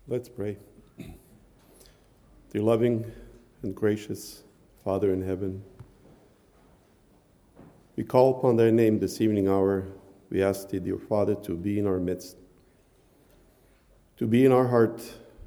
Let's pray. Dear loving and gracious Father in heaven, we call upon thy name this evening hour. We ask thee, dear Father, to be in our midst, to be in our heart,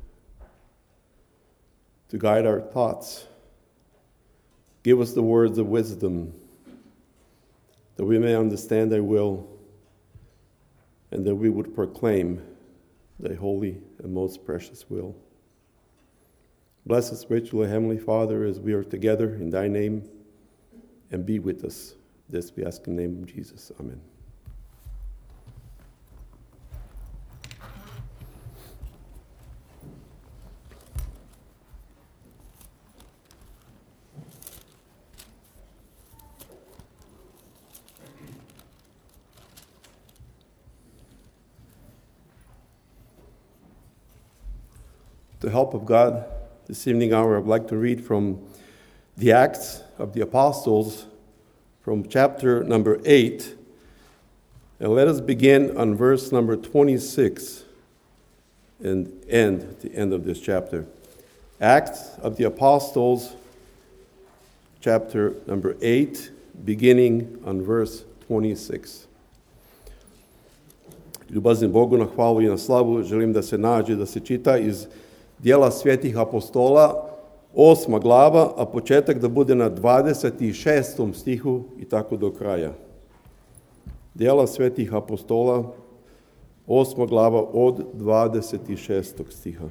to guide our thoughts. Give us the words of wisdom, that we may understand thy will, and that we would proclaim thy holy and most precious will. Bless us richly, Heavenly Father, as we are together in thy name, and be with us. This we ask in the name of Jesus. Amen. With the help of God, this evening hour, I'd like to read from the Acts of the Apostles, from chapter number 8. And let us begin on verse number 26 and end at the end of this chapter. Acts of the Apostles, chapter number 8, beginning on verse 26. Ljubaznim Bogu na hvalu i na slavu želim da se nađe, da se čita iz Djela svetih apostola, 8. glava, a početak da bude na 26. stihu i tako do kraja. Djela svetih apostola, 8. glava od 26. stiha.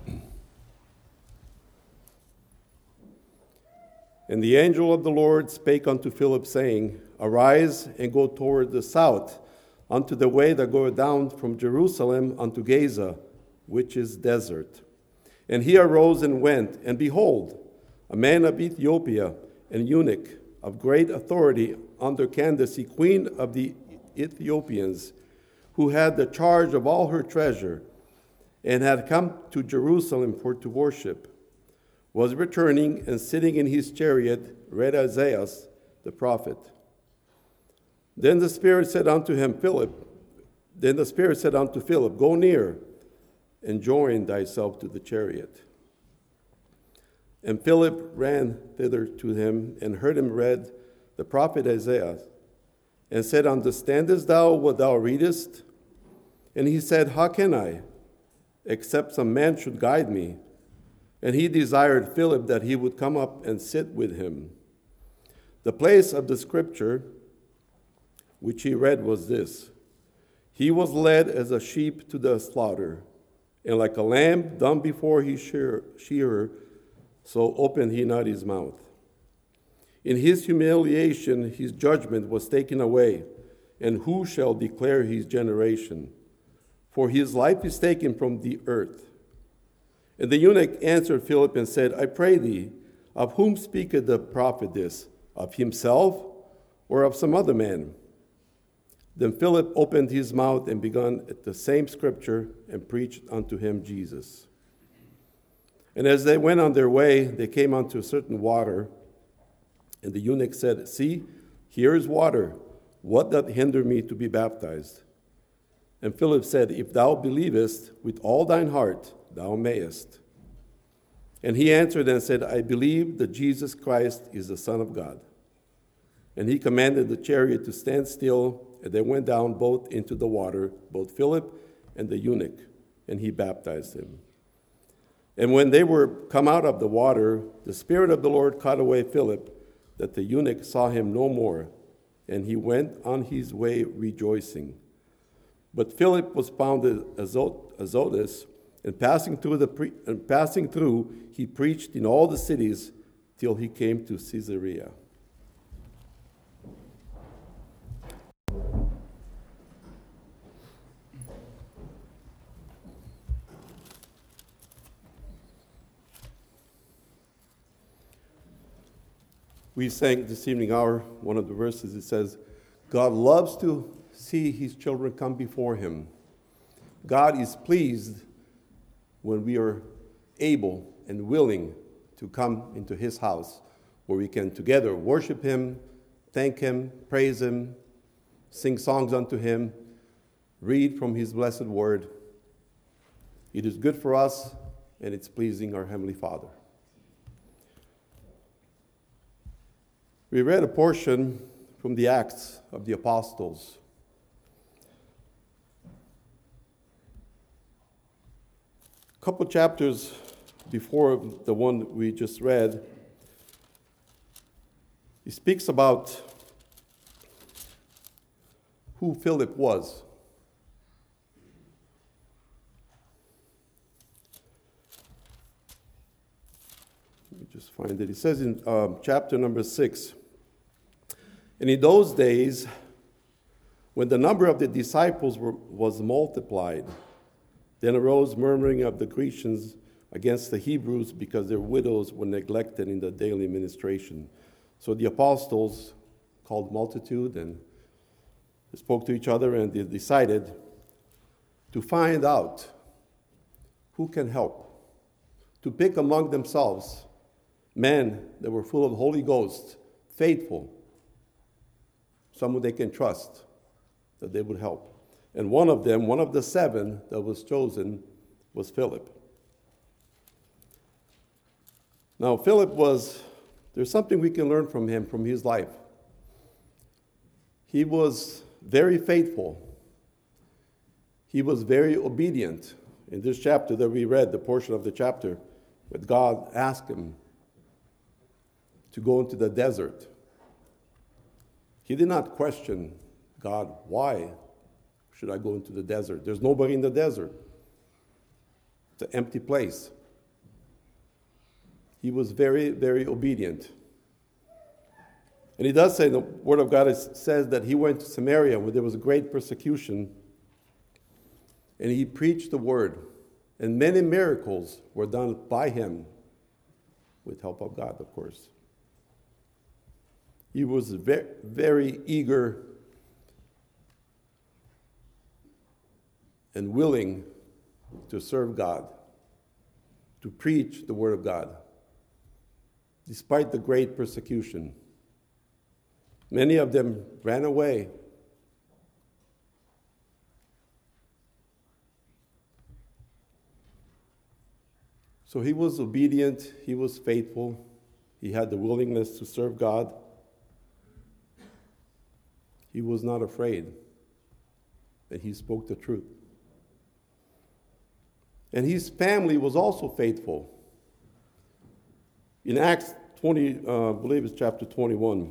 And the angel of the Lord spake unto Philip, saying, Arise and go toward the south, unto the way that goeth down from Jerusalem unto Gaza, which is desert. And he arose and went, and behold, a man of Ethiopia, an eunuch of great authority under Candace, queen of the Ethiopians, who had the charge of all her treasure, and had come to Jerusalem for to worship, was returning, and sitting in his chariot read Isaiah the prophet. Then the Spirit said unto Philip, Go near, and join thyself to the chariot. And Philip ran thither to him, and heard him read the prophet Isaiah, and said, Understandest thou what thou readest? And he said, How can I, except some man should guide me? And he desired Philip that he would come up and sit with him. The place of the scripture which he read was this: He was led as a sheep to the slaughter, and like a lamb dumb before his shearer, so opened he not his mouth. In his humiliation his judgment was taken away, and who shall declare his generation? For his life is taken from the earth. And the eunuch answered Philip and said, I pray thee, of whom speaketh the prophet this? Of himself, or of some other man? Then Philip opened his mouth and began at the same scripture and preached unto him Jesus. And as they went on their way, they came unto a certain water. And the eunuch said, See, here is water. What doth hinder me to be baptized? And Philip said, If thou believest with all thine heart, thou mayest. And he answered and said, I believe that Jesus Christ is the Son of God. And he commanded the chariot to stand still, and they went down both into the water, both Philip and the eunuch, and he baptized him. And when they were come out of the water, the Spirit of the Lord caught away Philip, that the eunuch saw him no more, and he went on his way rejoicing. But Philip was found at Azotus, and passing through, he preached in all the cities till he came to Caesarea. We sang this evening hour, one of the verses, it says, God loves to see his children come before him. God is pleased when we are able and willing to come into his house, where we can together worship him, thank him, praise him, sing songs unto him, read from his blessed word. It is good for us, and it's pleasing our Heavenly Father. We read a portion from the Acts of the Apostles. A couple chapters before the one we just read, he speaks about who Philip was. Let me just find it. He says in chapter number 6, "And in those days, when the number of the disciples was multiplied, then arose murmuring of the Grecians against the Hebrews because their widows were neglected in the daily ministration. So the apostles called multitude and they spoke to each other, and they decided to find out who can help, to pick among themselves men that were full of the Holy Ghost, faithful, someone they can trust, that they would help. And one of them, one of the 7 that was chosen, was Philip. Now, there's something we can learn from him, from his life. He was very faithful. He was very obedient. In this chapter that we read, the portion of the chapter, that God asked him to go into the desert. He did not question God, why should I go into the desert? There's nobody in the desert. It's an empty place. He was very, very obedient. And he does say, the Word of God says that he went to Samaria where there was a great persecution, and he preached the Word. And many miracles were done by him, with help of God, of course. He was very, very eager and willing to serve God, to preach the Word of God, despite the great persecution. Many of them ran away. So he was obedient, he was faithful, he had the willingness to serve God. He was not afraid, and he spoke the truth. And his family was also faithful. In Acts 20, I believe it's chapter 21,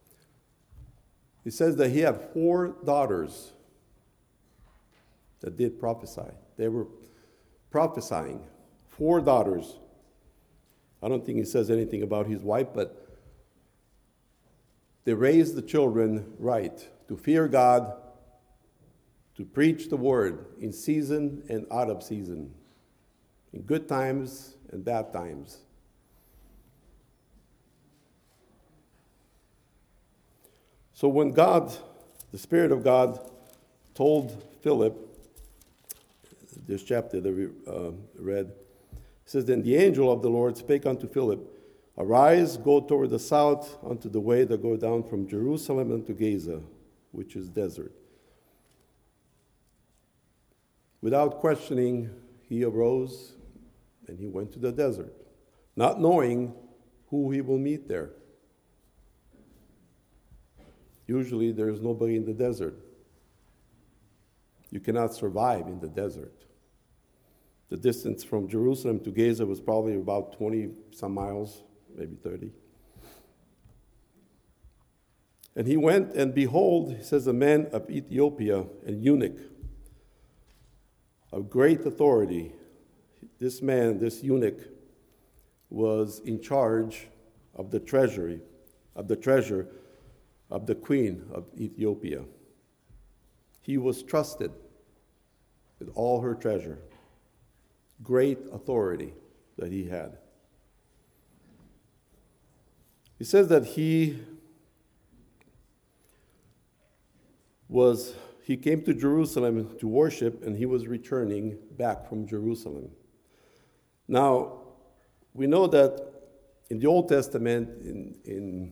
it says that he had 4 daughters that did prophesy. They were prophesying. 4 daughters. I don't think he says anything about his wife, but they raised the children right, to fear God, to preach the Word in season and out of season, in good times and bad times. So when God, the Spirit of God, told Philip, this chapter that we read, it says, "Then the angel of the Lord spake unto Philip, Arise, go toward the south unto the way that go down from Jerusalem unto Gaza, which is desert." Without questioning, he arose and he went to the desert, not knowing who he will meet there. Usually there's nobody in the desert. You cannot survive in the desert. The distance from Jerusalem to Gaza was probably about 20 some miles, maybe 30. And he went, and behold, he says, a man of Ethiopia, an eunuch of great authority. This man, this eunuch, was in charge of the treasure of the queen of Ethiopia. He was trusted with all her treasure. Great authority that he had. He says that he came to Jerusalem to worship, and he was returning back from Jerusalem. Now, we know that in the Old Testament, in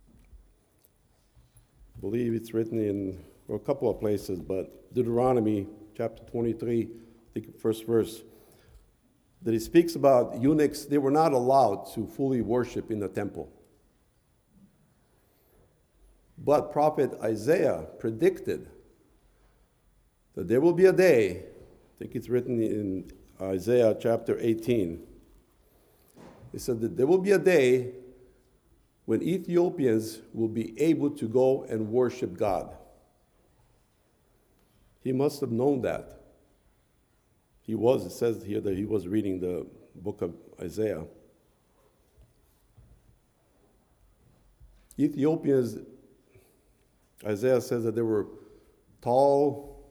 I believe it's written in a couple of places, but Deuteronomy chapter 23, I think first verse, that he speaks about eunuchs. They were not allowed to fully worship in the temple. But prophet Isaiah predicted that there will be a day, I think it's written in Isaiah chapter 18. He said that there will be a day when Ethiopians will be able to go and worship God. He must have known that. It says here that he was reading the book of Isaiah. Ethiopians, Isaiah says that they were tall,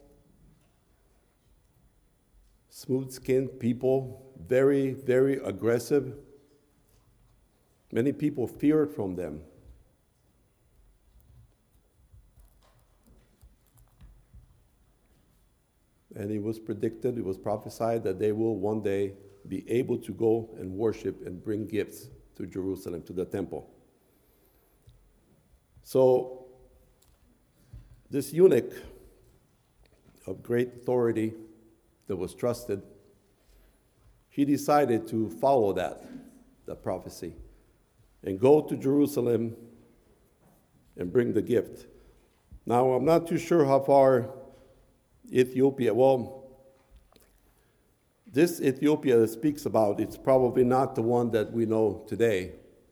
smooth-skinned people, very, very aggressive. Many people feared from them. And it was predicted, it was prophesied that they will one day be able to go and worship and bring gifts to Jerusalem, to the temple. So, this eunuch of great authority that was trusted, he decided to follow that prophecy, and go to Jerusalem and bring the gift. Now, I'm not too sure how far Ethiopia, this Ethiopia that speaks about, it's probably not the one that we know today.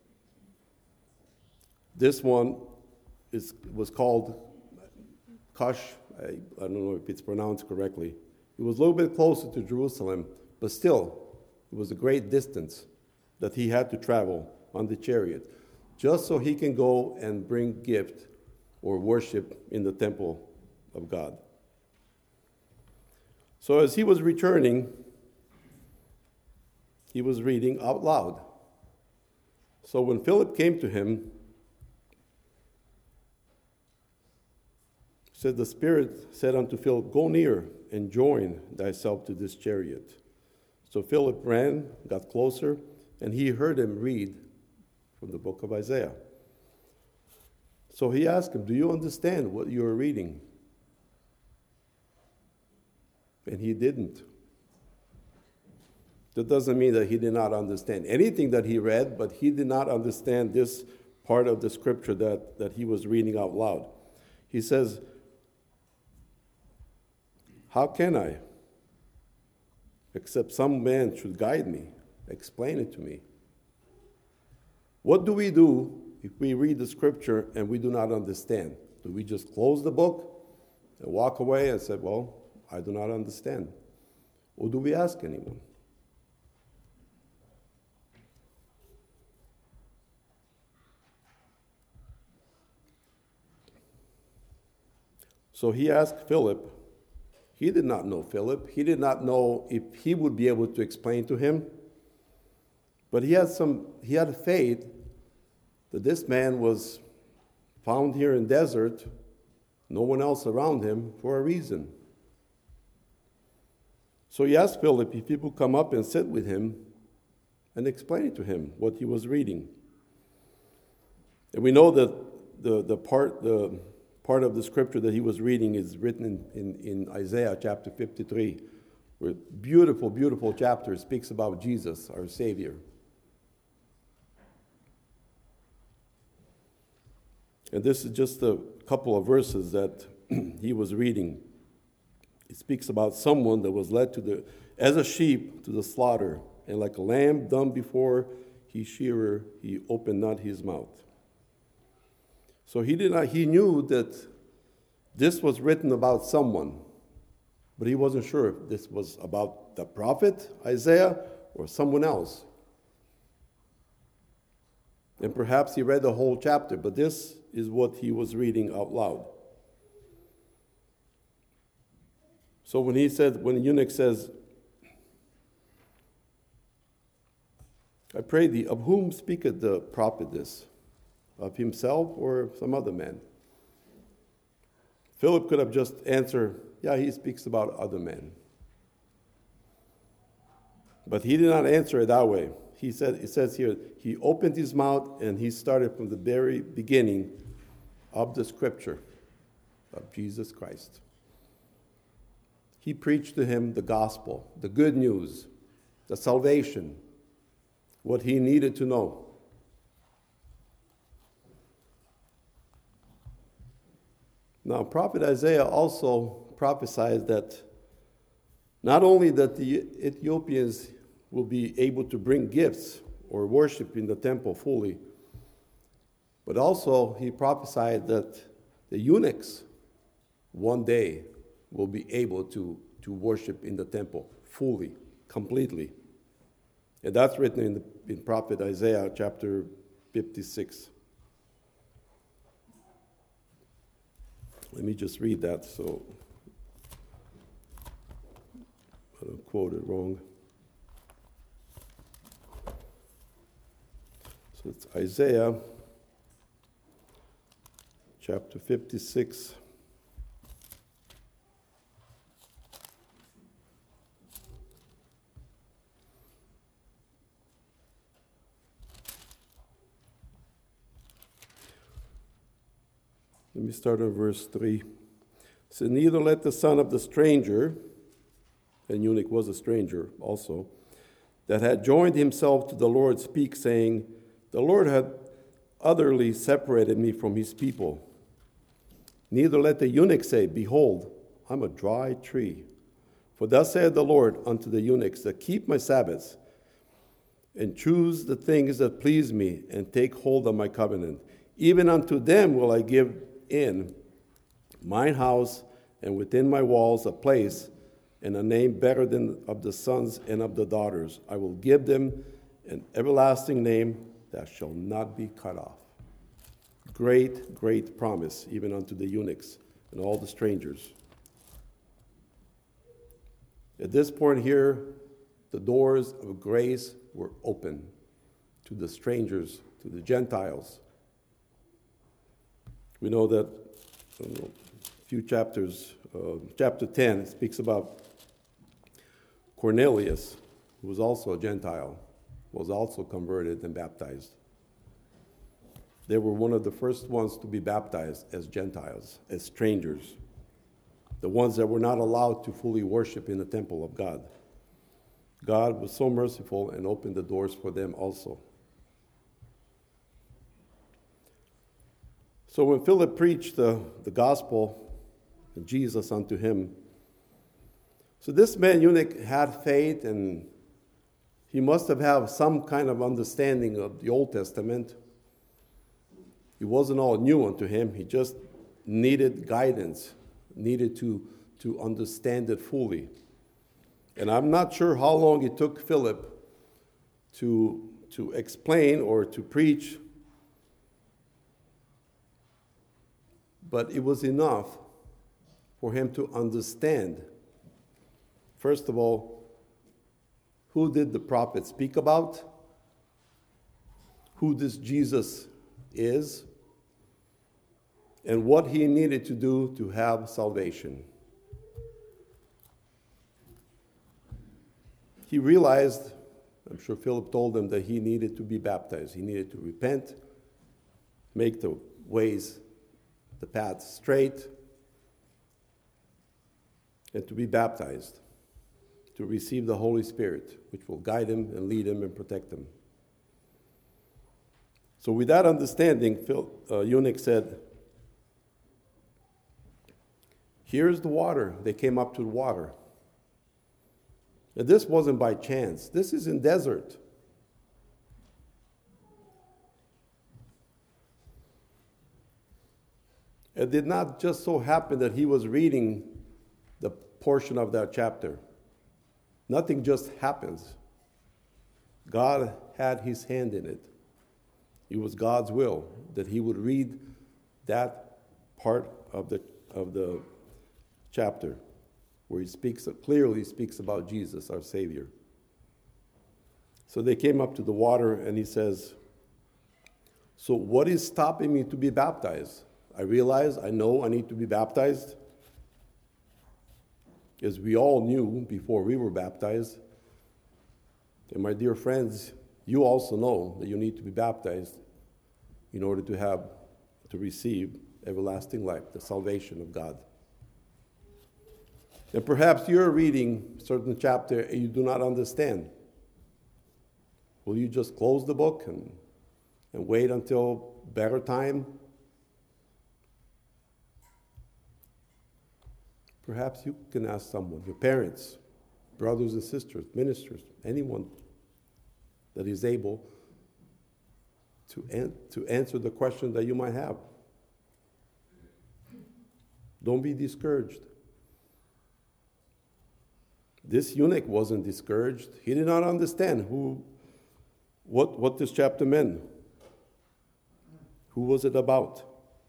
This one was called Cush. I don't know if it's pronounced correctly. It was a little bit closer to Jerusalem, but still, it was a great distance that he had to travel on the chariot, just so he can go and bring gift or worship in the temple of God. So as he was returning, he was reading out loud. So when Philip came to him, said, the Spirit said unto Philip, go near and join thyself to this chariot. So Philip ran, got closer, and he heard him read from the book of Isaiah. So he asked him, do you understand what you are reading? And he didn't. That doesn't mean that he did not understand anything that he read, but he did not understand this part of the scripture that he was reading out loud. He says, how can I? Except some man should guide me, explain it to me. What do we do if we read the scripture and we do not understand? Do we just close the book and walk away and say, well, I do not understand? Or do we ask anyone? So he asked Philip. He did not know Philip. He did not know if he would be able to explain to him. But he had faith that this man was found here in desert, no one else around him, for a reason. So he asked Philip if he would come up and sit with him and explain to him what he was reading. And we know that the part of the scripture that he was reading is written in Isaiah chapter 53, where beautiful, beautiful chapter speaks about Jesus, our Savior. And this is just a couple of verses that he was reading. It speaks about someone that was led as a sheep to the slaughter, and like a lamb dumb before his shearer, he opened not his mouth. So he knew that this was written about someone, but he wasn't sure if this was about the prophet Isaiah or someone else. And perhaps he read the whole chapter, but this is what he was reading out loud. So when the eunuch says, I pray thee, of whom speaketh the prophet this? Of himself or some other man? Philip could have just answered, yeah, he speaks about other men. But he did not answer it that way. It says here, he opened his mouth and he started from the very beginning of the scripture of Jesus Christ. He preached to him the gospel, the good news the salvation, what he needed to know. Now, Prophet Isaiah also prophesied that not only that the Ethiopians will be able to bring gifts or worship in the temple fully, but also he prophesied that the eunuchs one day will be able to worship in the temple fully, completely. And that's written in Prophet Isaiah chapter 56. Let me just read that so I don't quote it wrong. So it's Isaiah chapter 56. Let me start on verse 3. It says, neither let the son of the stranger, and eunuch was a stranger also, that had joined himself to the Lord speak, saying, the Lord had utterly separated me from his people. Neither let the eunuch say, behold, I'm a dry tree. For thus saith the Lord unto the eunuchs that keep my Sabbaths, and choose the things that please me, and take hold of my covenant. Even unto them will I give in mine house and within my walls a place and a name better than of the sons and of the daughters. I will give them an everlasting name that shall not be cut off. Great, great promise, even unto the eunuchs and all the strangers. At this point here, the doors of grace were open to the strangers, to the Gentiles. We know that a few chapters, chapter 10 speaks about Cornelius, who was also a Gentile, was also converted and baptized. They were one of the first ones to be baptized as Gentiles, as strangers, the ones that were not allowed to fully worship in the temple of God. God was so merciful and opened the doors for them also. So when Philip preached the gospel and Jesus unto him, so this man eunuch had faith, and he must have had some kind of understanding of the Old Testament. It wasn't all new unto him. He just needed guidance, needed to understand it fully. And I'm not sure how long it took Philip to explain or to preach, but it was enough for him to understand, first of all, who did the prophet speak about, who this Jesus is, and what he needed to do to have salvation. He realized, I'm sure Philip told him, that he needed to be baptized. He needed to repent, make the ways, the path straight, and to be baptized, to receive the Holy Spirit, which will guide him and lead him and protect him. So with that understanding, eunuch said, here's the water. They came up to the water. And this wasn't by chance. This is in desert. It did not just so happen that he was reading the portion of that chapter. Nothing just happens. God had his hand in it. It was God's will that he would read that part of the chapter where he clearly speaks about Jesus, our Savior. So they came up to the water, and he says, so what is stopping me to be baptized? I know I need to be baptized, as we all knew before we were baptized. And my dear friends, you also know that you need to be baptized in order to receive everlasting life, the salvation of God. And perhaps you're reading a certain chapter and you do not understand. Will you just close the book and wait until better time? Perhaps you can ask someone, your parents, brothers and sisters, ministers, anyone that is able to answer the question that you might have. Don't be discouraged. This eunuch wasn't discouraged. He did not understand what this chapter meant. Who was it about?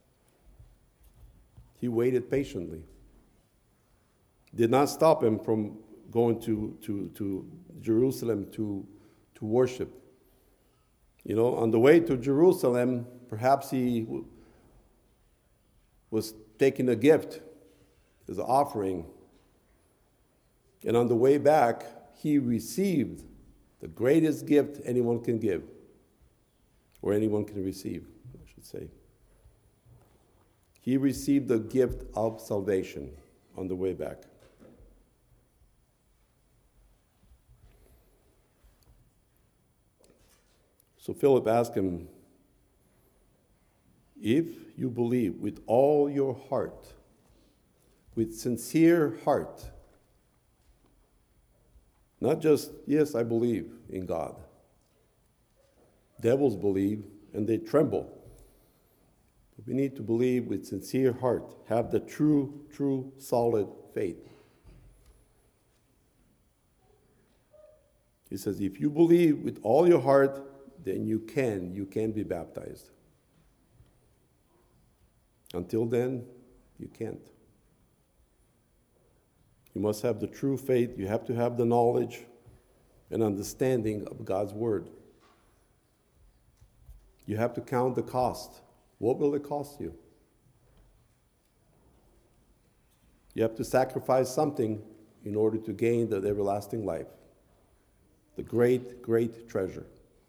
He waited patiently. Did not stop him from going to Jerusalem to worship. You know, on the way to Jerusalem, perhaps he was taking a gift as an offering. And on the way back, he received the greatest gift anyone can give, or anyone can receive, I should say. He received the gift of salvation on the way back. So Philip asked him, if you believe with all your heart, with sincere heart, not just, yes, I believe in God. Devils believe and they tremble. But we need to believe with sincere heart, have the true, solid faith. He says, if you believe with all your heart, then you can be baptized. Until then, you can't. You must have the true faith. You have to have the knowledge and understanding of God's word. You have to count the cost. What will it cost you? You have to sacrifice something in order to gain the everlasting life. The great, great treasure.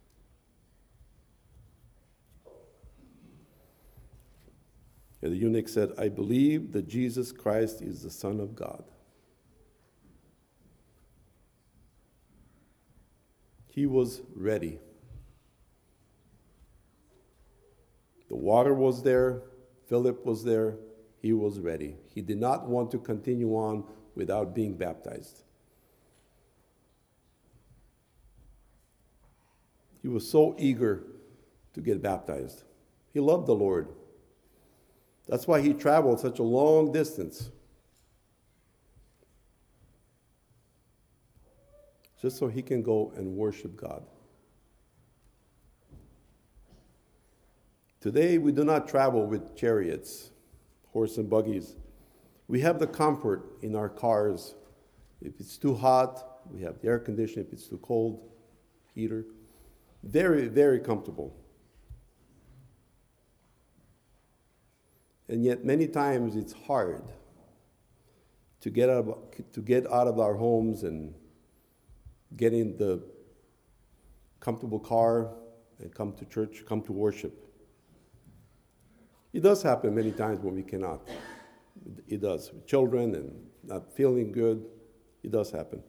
And the eunuch said, I believe that Jesus Christ is the Son of God. He was ready. The water was there. Philip was there. He was ready. He did not want to continue on without being baptized. He was so eager to get baptized. He loved the Lord. That's why he traveled such a long distance. Just so he can go and worship God. Today, we do not travel with chariots, horse and buggies. We have the comfort in our cars. If it's too hot, we have the air conditioning. If it's too cold, heater. Very, very comfortable. And yet, many times it's hard to get out of our homes and get in the comfortable car and come to church, come to worship. It does happen many times when we cannot. It does. With children and not feeling good, it does happen.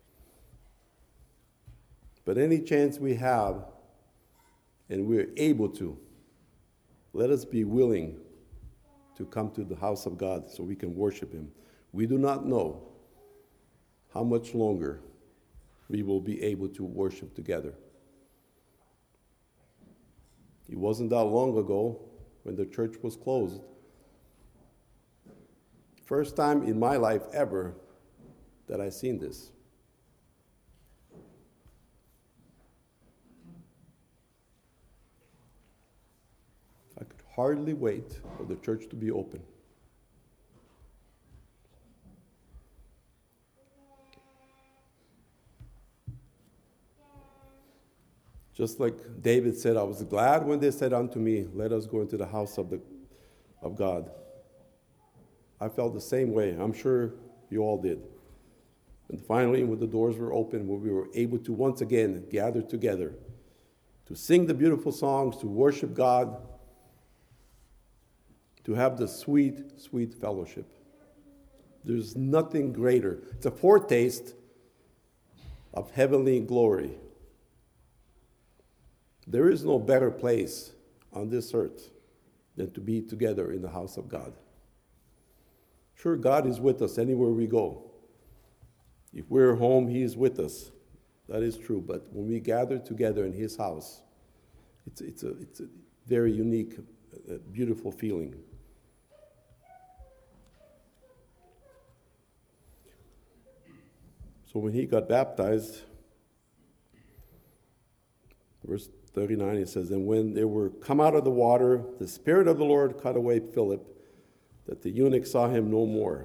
But any chance we have and we're able to, let us be willing to come to the house of God so we can worship Him. We do not know how much longer we will be able to worship together. It wasn't that long ago when the church was closed. First time in my life ever that I seen this. I could hardly wait for the church to be open. Just like David said, I was glad when they said unto me, let us go into the house of God. I felt the same way. I'm sure you all did. And finally, when the doors were open, when we were able to once again gather together, to sing the beautiful songs, to worship God, to have the sweet, sweet fellowship. There's nothing greater. It's a foretaste of heavenly glory. There is no better place on this earth than to be together in the house of God. Sure, God is with us anywhere we go. If we're home, He is with us. That is true. But when we gather together in His house, it's a very unique, beautiful feeling. So when he got baptized, verse 39, it says, "And when they were come out of the water, the Spirit of the Lord caught away Philip, that the eunuch saw him no more.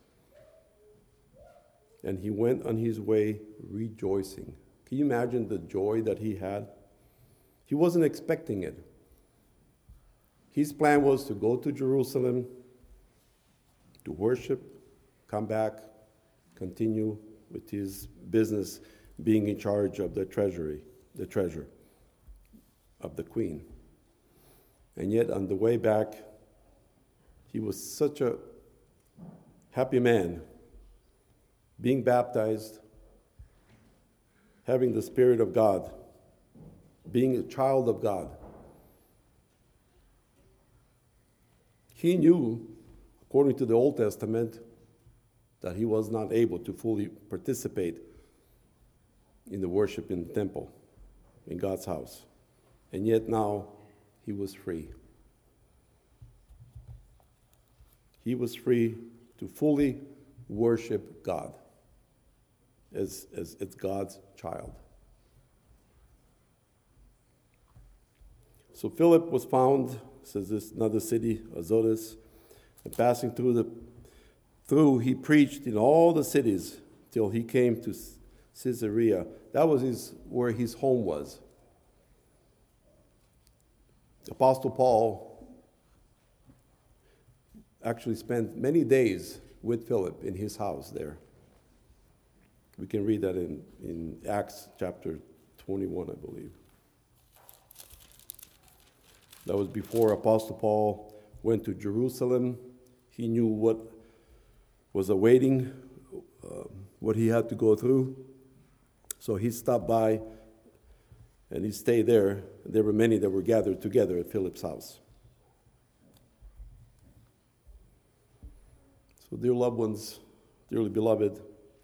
And he went on his way rejoicing." Can you imagine the joy that he had? He wasn't expecting it. His plan was to go to Jerusalem, to worship, come back, continue with his business, being in charge of the treasure of the queen. And yet on the way back, he was such a happy man, being baptized, having the Spirit of God, being a child of God. He knew, according to the Old Testament, that he was not able to fully participate in the worship in the temple, in God's house. And yet now he was free. He was free to fully worship God as God's child. So Philip was found, says this, another city, Azotus, and passing through, he preached in all the cities till he came to Caesarea. That was where his home was. Apostle Paul actually spent many days with Philip in his house there. We can read that in Acts chapter 21, I believe. That was before Apostle Paul went to Jerusalem. He knew what was awaiting, what he had to go through. So he stopped by and he stayed there. There were many that were gathered together at Philip's house. So dear loved ones, dearly beloved,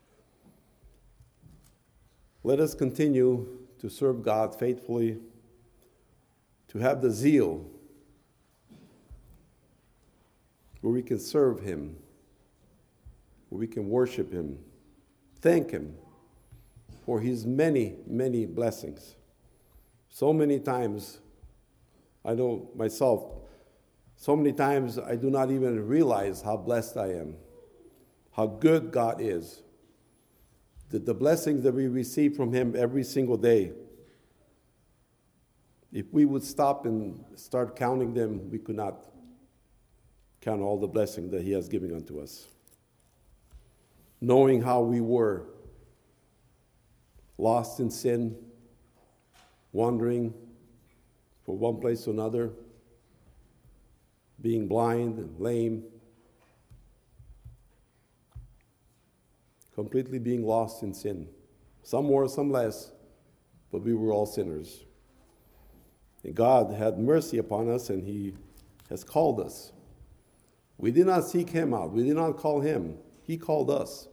let us continue to serve God faithfully, to have the zeal where we can serve Him, where we can worship Him, thank Him for His many, many blessings. So many times, I know myself, so many times I do not even realize how blessed I am, how good God is, the blessings that we receive from Him every single day. If we would stop and start counting them, we could not count all the blessings that He has given unto us. Knowing how we were lost in sin, wandering from one place to another, being blind and lame, completely being lost in sin. Some more, some less, but we were all sinners. And God had mercy upon us, and He has called us. We did not seek Him out. We did not call Him. He called us.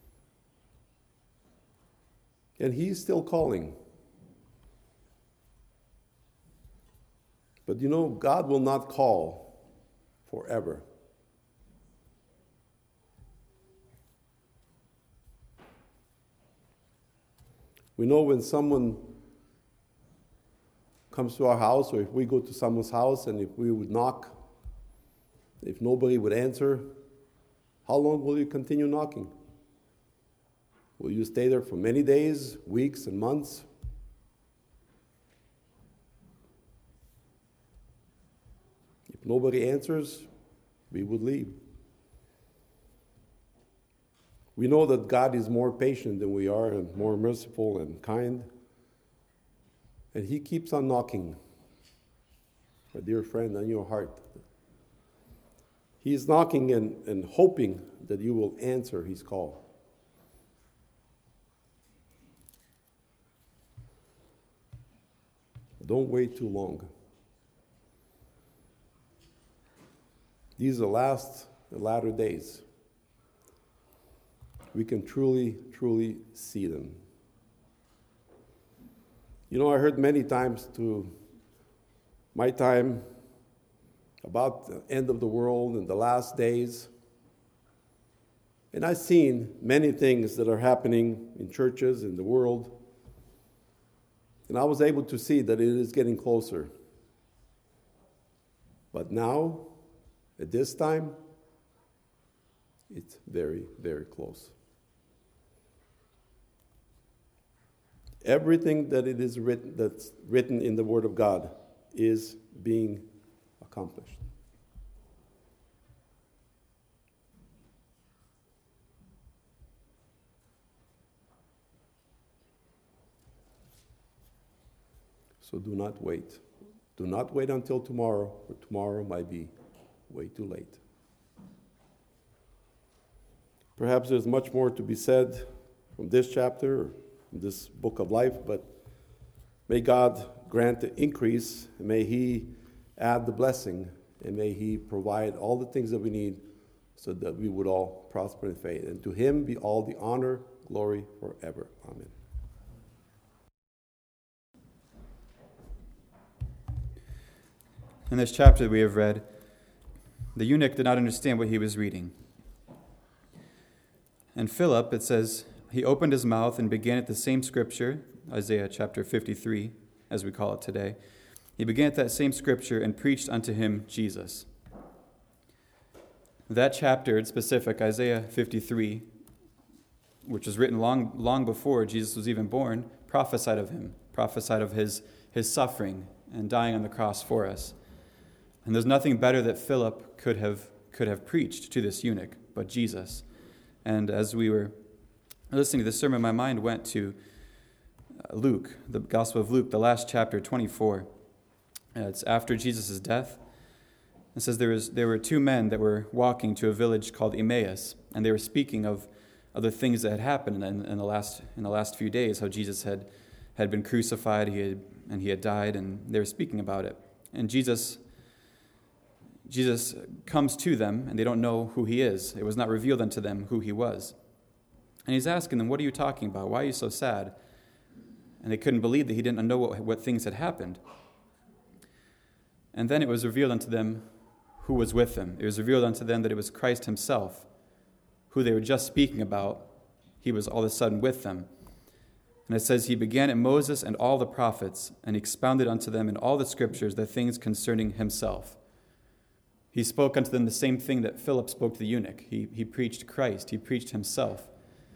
And He's still calling. But you know, God will not call forever. We know when someone comes to our house, or if we go to someone's house and if we would knock, if nobody would answer, how long will you continue knocking? Will you stay there for many days, weeks, and months? If nobody answers, we would leave. We know that God is more patient than we are and more merciful and kind. And He keeps on knocking, my dear friend, on your heart. He is knocking and hoping that you will answer His call. Don't wait too long. These are the latter days. We can truly, truly see them. You know, I heard many times to my time about the end of the world and the last days. And I've seen many things that are happening in churches, in the world. And I was able to see that it is getting closer. But now, at this time, it's very, very close. Everything that it is written, that's written in the Word of God is being accomplished. So do not wait. Do not wait until tomorrow, or tomorrow might be way too late. Perhaps there's much more to be said from this chapter, or from this book of life, but may God grant the increase, and may He add the blessing, and may He provide all the things that we need so that we would all prosper in faith. And to Him be all the honor, glory forever. Amen. In this chapter that we have read, the eunuch did not understand what he was reading. And Philip, it says, he opened his mouth and began at the same scripture, Isaiah chapter 53, as we call it today. He began at that same scripture and preached unto him Jesus. That chapter in specific, Isaiah 53, which was written long before Jesus was even born, prophesied of him, prophesied of his suffering and dying on the cross for us. And there's nothing better that Philip could have preached to this eunuch but Jesus. And as we were listening to this sermon, my mind went to Luke, the Gospel of Luke, the last chapter, 24. It's after Jesus' death. It says there were two men that were walking to a village called Emmaus, and they were speaking of the things that had happened in the last few days, how Jesus had been crucified, he had died, and they were speaking about it. And Jesus comes to them, and they don't know who he is. It was not revealed unto them who he was. And he's asking them, what are you talking about? Why are you so sad? And they couldn't believe that he didn't know what things had happened. And then it was revealed unto them who was with them. It was revealed unto them that it was Christ himself, who they were just speaking about. He was all of a sudden with them. And it says, he began at Moses and all the prophets, and expounded unto them in all the scriptures the things concerning himself. He spoke unto them the same thing that Philip spoke to the eunuch. He preached Christ. He preached himself.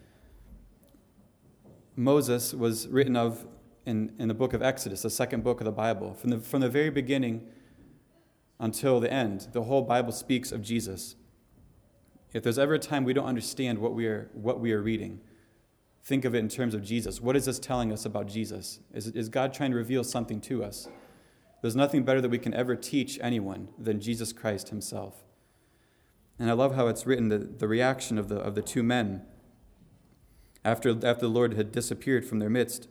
Moses was written of in the book of Exodus, the second book of the Bible. From the very beginning until the end, the whole Bible speaks of Jesus. If there's ever a time we don't understand what we are reading, think of it in terms of Jesus. What is this telling us about Jesus? Is God trying to reveal something to us? There's nothing better that we can ever teach anyone than Jesus Christ himself. And I love how it's written, the reaction of the two men after the Lord had disappeared from their midst.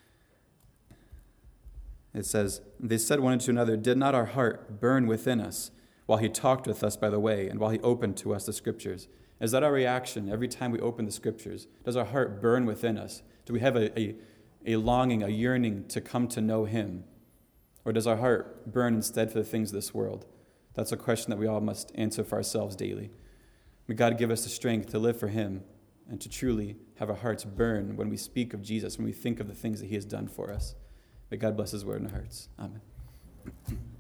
It says, they said one to another, did not our heart burn within us while he talked with us by the way and while he opened to us the scriptures? Is that our reaction every time we open the scriptures? Does our heart burn within us? Do we have a longing, a yearning to come to know him? Or does our heart burn instead for the things of this world? That's a question that we all must answer for ourselves daily. May God give us the strength to live for him and to truly have our hearts burn when we speak of Jesus, when we think of the things that he has done for us. May God bless his word in our hearts. Amen.